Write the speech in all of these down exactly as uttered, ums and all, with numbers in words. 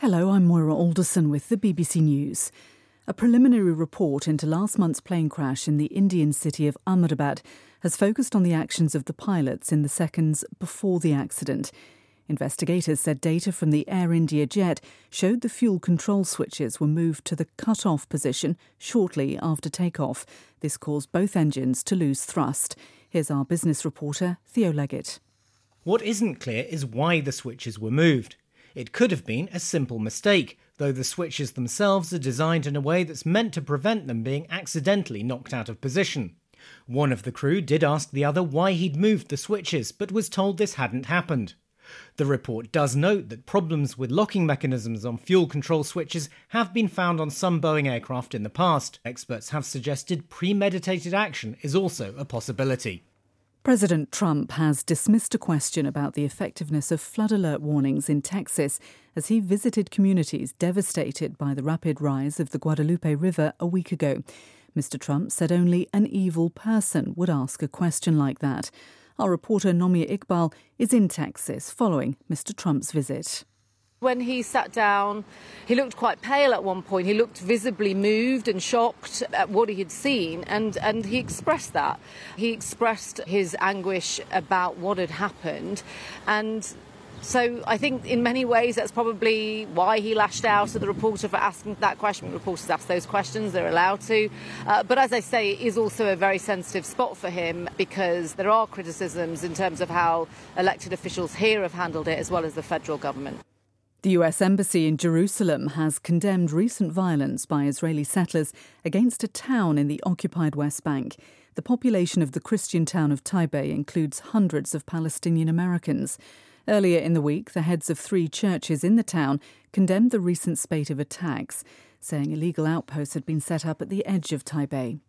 Hello, I'm Moira Alderson with the B B C News. A preliminary report into last month's plane crash in the Indian city of Ahmedabad has focused on the actions of the pilots in the seconds before the accident. Investigators said data from the Air India jet showed the fuel control switches were moved to the cut-off position shortly after takeoff. This caused both engines to lose thrust. Here's our business reporter, Theo Leggett. What isn't clear is why the switches were moved. It could have been a simple mistake, though the switches themselves are designed in a way that's meant to prevent them being accidentally knocked out of position. One of the crew did ask the other why he'd moved the switches, but was told this hadn't happened. The report does note that problems with locking mechanisms on fuel control switches have been found on some Boeing aircraft in the past. Experts have suggested premeditated action is also a possibility. President Trump has dismissed a question about the effectiveness of flood alert warnings in Texas as he visited communities devastated by the rapid rise of the Guadalupe River a week ago. Mister Trump said only an evil person would ask a question like that. Our reporter Nomia Iqbal is in Texas following Mister Trump's visit. When he sat down, he looked quite pale at one point. He looked visibly moved and shocked at what he had seen, and, and he expressed that. He expressed his anguish about what had happened, and so I think in many ways that's probably why he lashed out at the reporter for asking that question. Reporters ask those questions, they're allowed to. Uh, but as I say, it is also a very sensitive spot for him because there are criticisms in terms of how elected officials here have handled it, as well as the federal government. The U S Embassy in Jerusalem has condemned recent violence by Israeli settlers against a town in the occupied West Bank. The population of the Christian town of Taipei includes hundreds of Palestinian Americans. Earlier in the week, the heads of three churches in the town condemned the recent spate of attacks, saying illegal outposts had been set up at the edge of Taipei.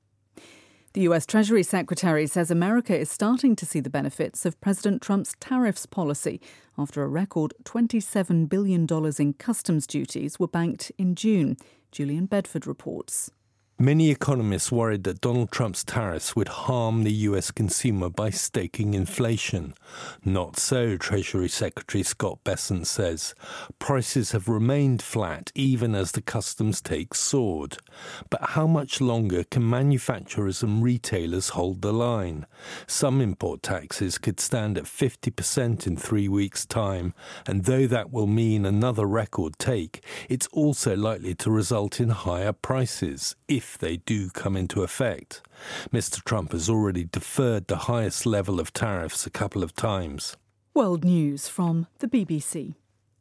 The U S Treasury Secretary says America is starting to see the benefits of President Trump's tariffs policy after a record twenty-seven billion dollars in customs duties were banked in June. Julian Bedford reports. Many economists worried that Donald Trump's tariffs would harm the U S consumer by staking inflation. Not so, Treasury Secretary Scott Bessent says. Prices have remained flat even as the customs take soared. But how much longer can manufacturers and retailers hold the line? Some import taxes could stand at fifty percent in three weeks' time, and though that will mean another record take, it's also likely to result in higher prices, if they do come into effect. Mister Trump has already deferred the highest level of tariffs a couple of times. World News from the B B C.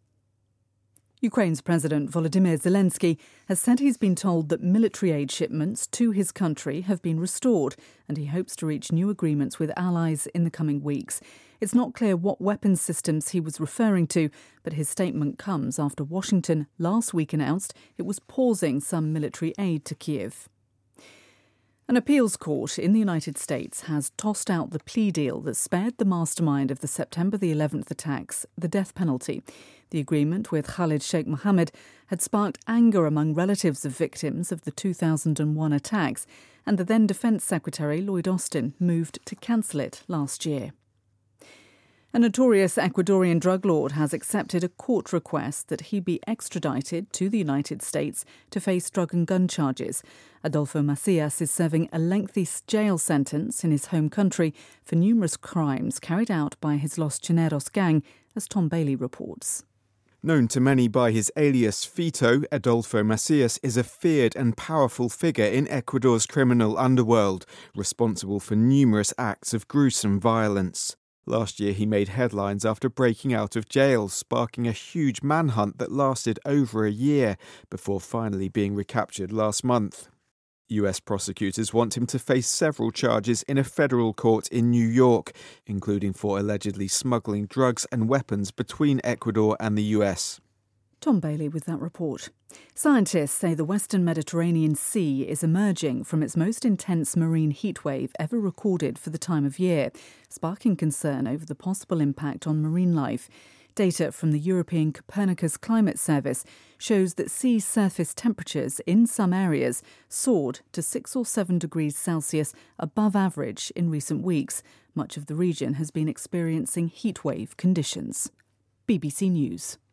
Ukraine's President Volodymyr Zelensky has said he's been told that military aid shipments to his country have been restored, and he hopes to reach new agreements with allies in the coming weeks. It's not clear what weapons systems he was referring to, but his statement comes after Washington last week announced it was pausing some military aid to Kyiv. An appeals court in the United States has tossed out the plea deal that spared the mastermind of the September the eleventh attacks the death penalty. The agreement with Khalid Sheikh Mohammed had sparked anger among relatives of victims of the two thousand one attacks, and the then Defense Secretary Lloyd Austin moved to cancel it last year. A notorious Ecuadorian drug lord has accepted a court request that he be extradited to the United States to face drug and gun charges. Adolfo Macias is serving a lengthy jail sentence in his home country for numerous crimes carried out by his Los Chineros gang, as Tom Bailey reports. Known to many by his alias Fito, Adolfo Macias is a feared and powerful figure in Ecuador's criminal underworld, responsible for numerous acts of gruesome violence. Last year he made headlines after breaking out of jail, sparking a huge manhunt that lasted over a year before finally being recaptured last month. U S prosecutors want him to face several charges in a federal court in New York, including for allegedly smuggling drugs and weapons between Ecuador and the U S. Tom Bailey with that report. Scientists say the Western Mediterranean Sea is emerging from its most intense marine heatwave ever recorded for the time of year, sparking concern over the possible impact on marine life. Data from the European Copernicus Climate Service shows that sea surface temperatures in some areas soared to six or seven degrees Celsius above average in recent weeks. Much of the region has been experiencing heatwave conditions. B B C News.